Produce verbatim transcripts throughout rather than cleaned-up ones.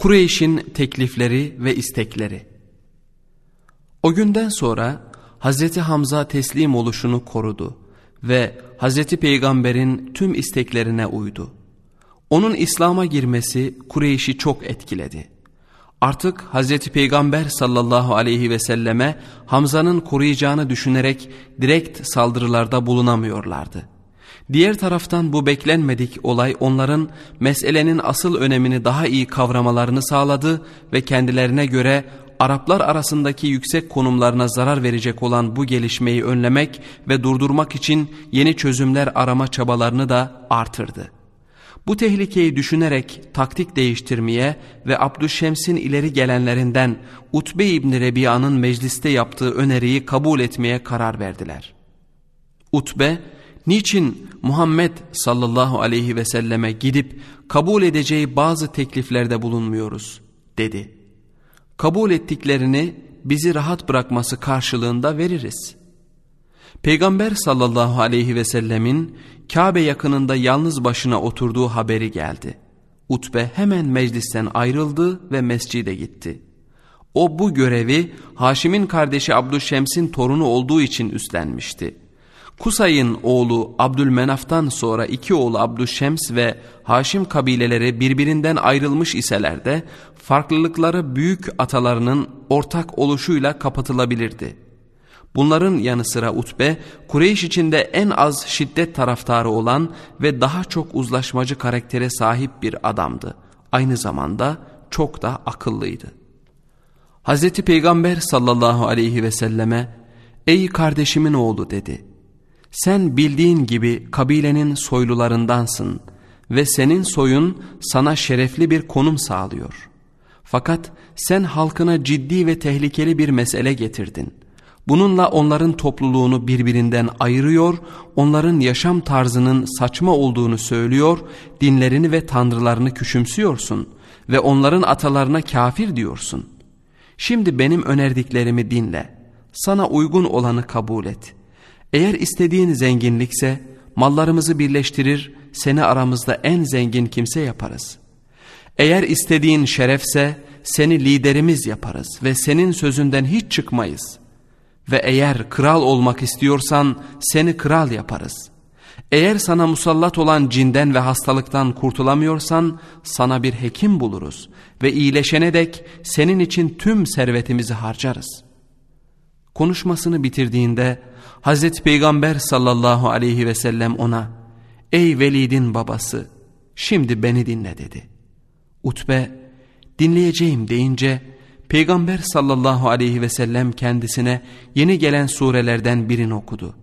Kureyş'in teklifleri ve istekleri. O günden sonra Hazreti Hamza teslim oluşunu korudu ve Hazreti Peygamber'in tüm isteklerine uydu. Onun İslam'a girmesi Kureyş'i çok etkiledi. Artık Hazreti Peygamber sallallahu aleyhi ve selleme Hamza'nın koruyacağını düşünerek direkt saldırılarda bulunamıyorlardı. Diğer taraftan bu beklenmedik olay onların meselenin asıl önemini daha iyi kavramalarını sağladı ve kendilerine göre Araplar arasındaki yüksek konumlarına zarar verecek olan bu gelişmeyi önlemek ve durdurmak için yeni çözümler arama çabalarını da artırdı. Bu tehlikeyi düşünerek taktik değiştirmeye ve Abdüşşems'in ileri gelenlerinden Utbe İbni Rebiya'nın mecliste yaptığı öneriyi kabul etmeye karar verdiler. Utbe, niçin Muhammed sallallahu aleyhi ve selleme gidip kabul edeceği bazı tekliflerde bulunmuyoruz dedi. Kabul ettiklerini bizi rahat bırakması karşılığında veririz. Peygamber sallallahu aleyhi ve sellemin Kabe yakınında yalnız başına oturduğu haberi geldi. Utbe hemen meclisten ayrıldı ve mescide gitti. O bu görevi Haşim'in kardeşi Abdüşşems'in torunu olduğu için üstlenmişti. Kusay'ın oğlu Abdülmenaf'tan sonra iki oğlu Abdüşşems ve Haşim kabileleri birbirinden ayrılmış iseler de farklılıkları büyük atalarının ortak oluşuyla kapatılabilirdi. Bunların yanı sıra Utbe, Kureyş içinde en az şiddet taraftarı olan ve daha çok uzlaşmacı karaktere sahip bir adamdı. Aynı zamanda çok da akıllıydı. Hazreti Peygamber sallallahu aleyhi ve selleme, "Ey kardeşimin oğlu," dedi. "Sen bildiğin gibi kabilenin soylularındansın ve senin soyun sana şerefli bir konum sağlıyor. Fakat sen halkına ciddi ve tehlikeli bir mesele getirdin. Bununla onların topluluğunu birbirinden ayırıyor, onların yaşam tarzının saçma olduğunu söylüyor, dinlerini ve tanrılarını küçümsüyorsun ve onların atalarına kafir diyorsun. Şimdi benim önerdiklerimi dinle, sana uygun olanı kabul et. Eğer istediğin zenginlikse mallarımızı birleştirir, seni aramızda en zengin kimse yaparız. Eğer istediğin şerefse seni liderimiz yaparız ve senin sözünden hiç çıkmayız. Ve eğer kral olmak istiyorsan seni kral yaparız. Eğer sana musallat olan cinden ve hastalıktan kurtulamıyorsan sana bir hekim buluruz ve iyileşene dek senin için tüm servetimizi harcarız." Konuşmasını bitirdiğinde Hazreti Peygamber sallallahu aleyhi ve sellem ona, "Ey Velid'in babası, şimdi beni dinle," dedi. Utbe, "Dinleyeceğim," deyince Peygamber sallallahu aleyhi ve sellem kendisine yeni gelen surelerden birini okudu.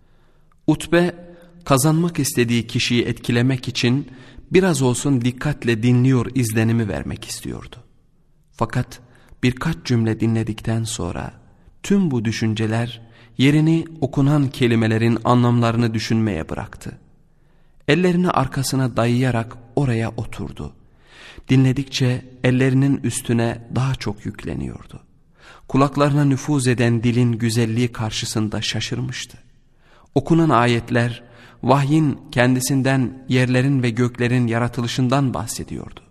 Utbe, kazanmak istediği kişiyi etkilemek için biraz olsun dikkatle dinliyor izlenimi vermek istiyordu. Fakat birkaç cümle dinledikten sonra tüm bu düşünceler yerini okunan kelimelerin anlamlarını düşünmeye bıraktı. Ellerini arkasına dayayarak oraya oturdu. Dinledikçe ellerinin üstüne daha çok yükleniyordu. Kulaklarına nüfuz eden dilin güzelliği karşısında şaşırmıştı. Okunan ayetler vahyin kendisinden, yerlerin ve göklerin yaratılışından bahsediyordu.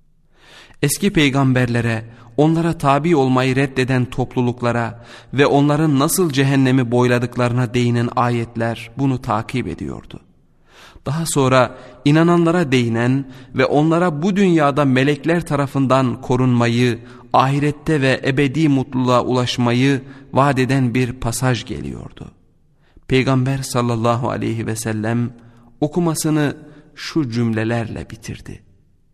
Eski peygamberlere, onlara tabi olmayı reddeden topluluklara ve onların nasıl cehennemi boyladıklarına değinen ayetler bunu takip ediyordu. Daha sonra inananlara değinen ve onlara bu dünyada melekler tarafından korunmayı, ahirette ve ebedi mutluluğa ulaşmayı vaat eden bir pasaj geliyordu. Peygamber sallallahu aleyhi ve sellem okumasını şu cümlelerle bitirdi.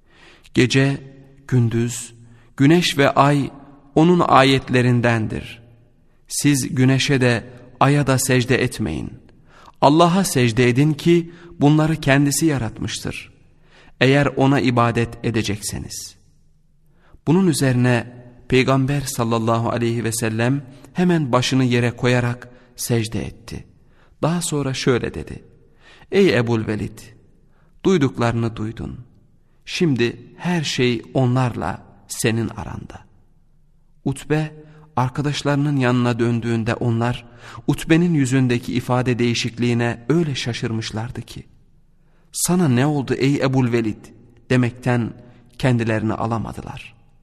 "Gece, gündüz, güneş ve ay onun ayetlerindendir. Siz güneşe de aya da secde etmeyin. Allah'a secde edin ki bunları kendisi yaratmıştır. Eğer ona ibadet edecekseniz." Bunun üzerine Peygamber sallallahu aleyhi ve sellem hemen başını yere koyarak secde etti. Daha sonra şöyle dedi: "Ey Ebu'l-Velid, duyduklarını duydun. Şimdi her şey onlarla senin aranda." Utbe arkadaşlarının yanına döndüğünde onlar Utbe'nin yüzündeki ifade değişikliğine öyle şaşırmışlardı ki, "Sana ne oldu ey Ebu'l-Velid?" demekten kendilerini alamadılar.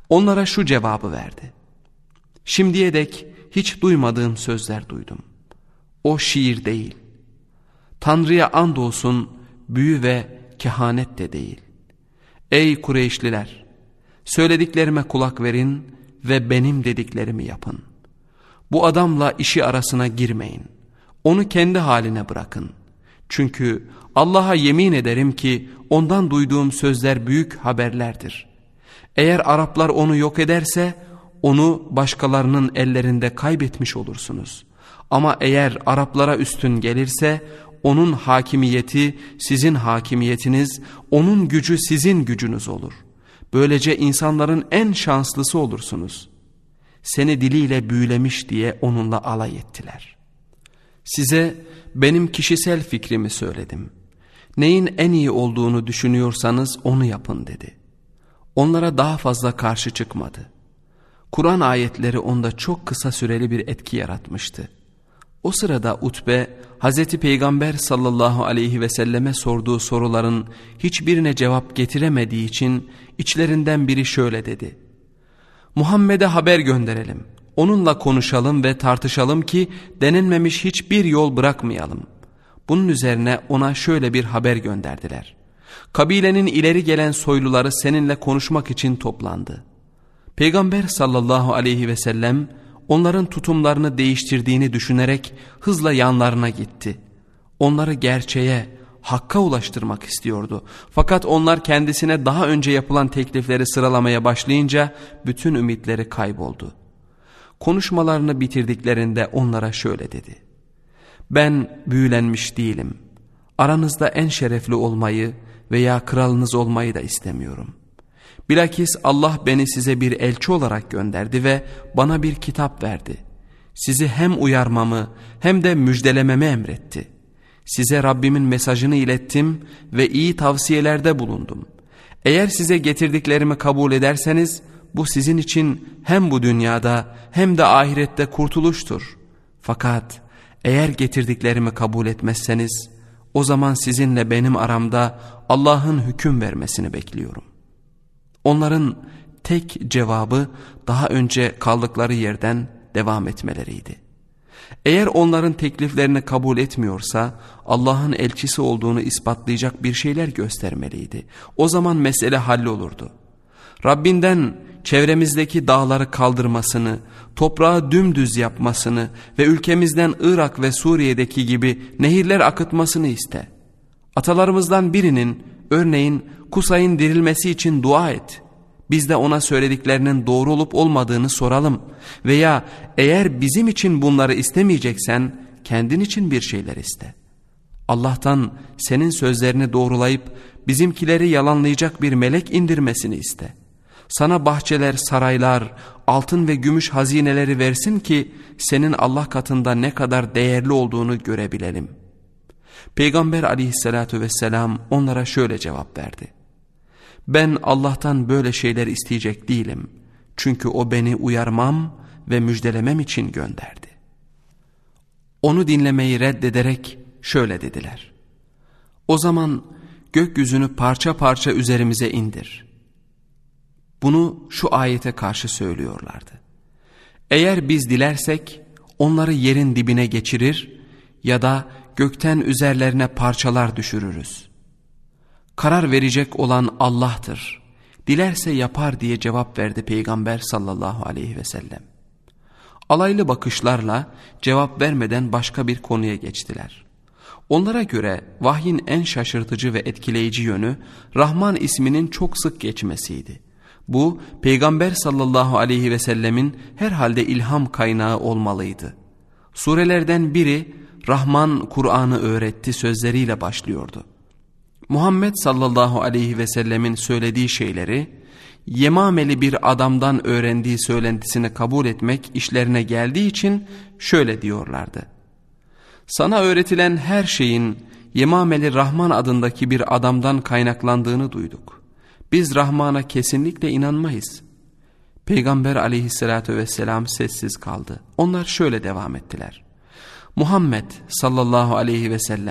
Onlara şu cevabı verdi: şimdiye dek hiç duymadığım sözler duydum. O şiir değil. Tanrı'ya andolsun büyü ve kehanet de değil. Ey Kureyşliler! Söylediklerime kulak verin ve benim dediklerimi yapın. Bu adamla işi arasına girmeyin. Onu kendi haline bırakın. Çünkü Allah'a yemin ederim ki ondan duyduğum sözler büyük haberlerdir. Eğer Araplar onu yok ederse onu başkalarının ellerinde kaybetmiş olursunuz. Ama eğer Araplara üstün gelirse onun hakimiyeti sizin hakimiyetiniz, onun gücü sizin gücünüz olur. Böylece insanların en şanslısı olursunuz. Seni diliyle büyülemiş diye onunla alay ettiler. Size benim kişisel fikrimi söyledim. Neyin en iyi olduğunu düşünüyorsanız onu yapın dedi. Onlara daha fazla karşı çıkmadı. Kur'an ayetleri onda çok kısa süreli bir etki yaratmıştı. O sırada Utbe, Hazreti Peygamber sallallahu aleyhi ve selleme sorduğu soruların hiçbirine cevap getiremediği için içlerinden biri şöyle dedi: Muhammed'e haber gönderelim, onunla konuşalım ve tartışalım ki denenmemiş hiçbir yol bırakmayalım. Bunun üzerine ona şöyle bir haber gönderdiler: kabilenin ileri gelen soyluları seninle konuşmak için toplandı. Peygamber sallallahu aleyhi ve sellem onların tutumlarını değiştirdiğini düşünerek hızla yanlarına gitti. Onları gerçeğe, hakka ulaştırmak istiyordu. Fakat onlar kendisine daha önce yapılan teklifleri sıralamaya başlayınca bütün ümitleri kayboldu. Konuşmalarını bitirdiklerinde onlara şöyle dedi: ben büyülenmiş değilim. Aranızda en şerefli olmayı veya kralınız olmayı da istemiyorum. Bilakis Allah beni size bir elçi olarak gönderdi ve bana bir kitap verdi. Sizi hem uyarmamı hem de müjdelememi emretti. Size Rabbimin mesajını ilettim ve iyi tavsiyelerde bulundum. Eğer size getirdiklerimi kabul ederseniz bu sizin için hem bu dünyada hem de ahirette kurtuluştur. Fakat eğer getirdiklerimi kabul etmezseniz o zaman sizinle benim aramda Allah'ın hüküm vermesini bekliyorum. Onların tek cevabı daha önce kaldıkları yerden devam etmeleriydi. Eğer onların tekliflerini kabul etmiyorsa Allah'ın elçisi olduğunu ispatlayacak bir şeyler göstermeliydi. O zaman mesele hallolurdu. Rabbinden çevremizdeki dağları kaldırmasını, toprağı dümdüz yapmasını ve ülkemizden Irak ve Suriye'deki gibi nehirler akıtmasını iste. Atalarımızdan birinin, örneğin Kusay'ın dirilmesi için dua et. Biz de ona söylediklerinin doğru olup olmadığını soralım. Veya eğer bizim için bunları istemeyeceksen kendin için bir şeyler iste. Allah'tan senin sözlerini doğrulayıp bizimkileri yalanlayacak bir melek indirmesini iste. Sana bahçeler, saraylar, altın ve gümüş hazineleri versin ki senin Allah katında ne kadar değerli olduğunu görebilelim. Peygamber aleyhissalatu vesselam onlara şöyle cevap verdi: ben Allah'tan böyle şeyler isteyecek değilim. Çünkü o beni uyarmam ve müjdelemem için gönderdi. Onu dinlemeyi reddederek şöyle dediler: o zaman gökyüzünü parça parça üzerimize indir. Bunu şu ayete karşı söylüyorlardı: eğer biz dilersek onları yerin dibine geçirir ya da gökten üzerlerine parçalar düşürürüz. Karar verecek olan Allah'tır. Dilerse yapar diye cevap verdi Peygamber sallallahu aleyhi ve sellem. Alaylı bakışlarla cevap vermeden başka bir konuya geçtiler. Onlara göre vahyin en şaşırtıcı ve etkileyici yönü Rahman isminin çok sık geçmesiydi. Bu Peygamber sallallahu aleyhi ve sellemin herhalde ilham kaynağı olmalıydı. Surelerden biri Rahman Kur'an'ı öğretti sözleriyle başlıyordu. Muhammed sallallahu aleyhi ve sellemin söylediği şeyleri Yemameli bir adamdan öğrendiği söylentisini kabul etmek işlerine geldiği için şöyle diyorlardı: sana öğretilen her şeyin Yemameli Rahman adındaki bir adamdan kaynaklandığını duyduk. Biz Rahman'a kesinlikle inanmayız. Peygamber aleyhissalatü vesselam sessiz kaldı. Onlar şöyle devam ettiler: Muhammed sallallahu aleyhi ve sellem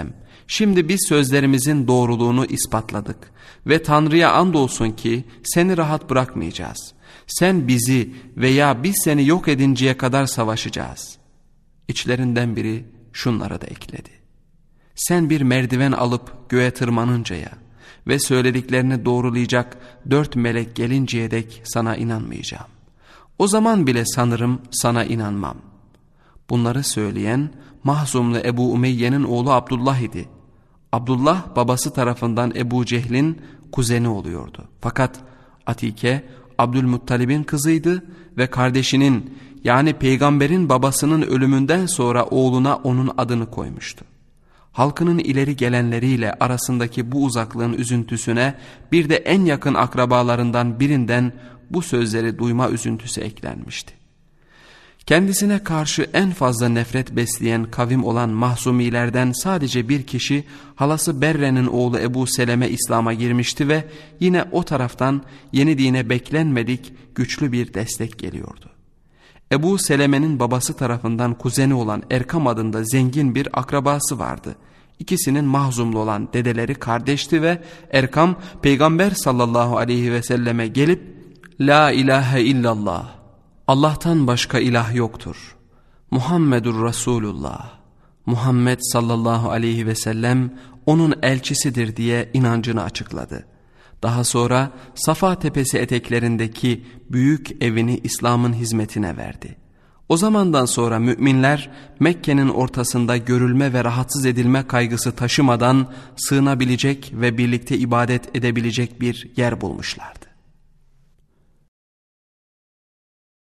Şimdi biz sözlerimizin doğruluğunu ispatladık ve Tanrı'ya andolsun ki seni rahat bırakmayacağız. Sen bizi veya biz seni yok edinceye kadar savaşacağız. İçlerinden biri şunlara da ekledi: sen bir merdiven alıp göğe tırmanıncaya ve söylediklerini doğrulayacak dört melek gelinceye dek sana inanmayacağım. O zaman bile sanırım sana inanmam. Bunları söyleyen Mahzumlu Ebu Umeyye'nin oğlu Abdullah idi. Abdullah babası tarafından Ebu Cehil'in kuzeni oluyordu. Fakat Atike Abdülmuttalib'in kızıydı ve kardeşinin, yani peygamberin babasının ölümünden sonra oğluna onun adını koymuştu. Halkının ileri gelenleriyle arasındaki bu uzaklığın üzüntüsüne bir de en yakın akrabalarından birinden bu sözleri duyma üzüntüsü eklenmişti. Kendisine karşı en fazla nefret besleyen kavim olan Mahzumilerden sadece bir kişi, halası Berre'nin oğlu Ebu Seleme İslam'a girmişti ve yine o taraftan yeni dine beklenmedik güçlü bir destek geliyordu. Ebu Seleme'nin babası tarafından kuzeni olan Erkam adında zengin bir akrabası vardı. İkisinin Mahzumlu olan dedeleri kardeşti ve Erkam Peygamber sallallahu aleyhi ve selleme gelip "La ilahe illallah, Allah'tan başka ilah yoktur, Muhammedur Resulullah, Muhammed sallallahu aleyhi ve sellem onun elçisidir" diye inancını açıkladı. Daha sonra Safa Tepesi eteklerindeki büyük evini İslam'ın hizmetine verdi. O zamandan sonra müminler Mekke'nin ortasında görülme ve rahatsız edilme kaygısı taşımadan sığınabilecek ve birlikte ibadet edebilecek bir yer bulmuşlardı.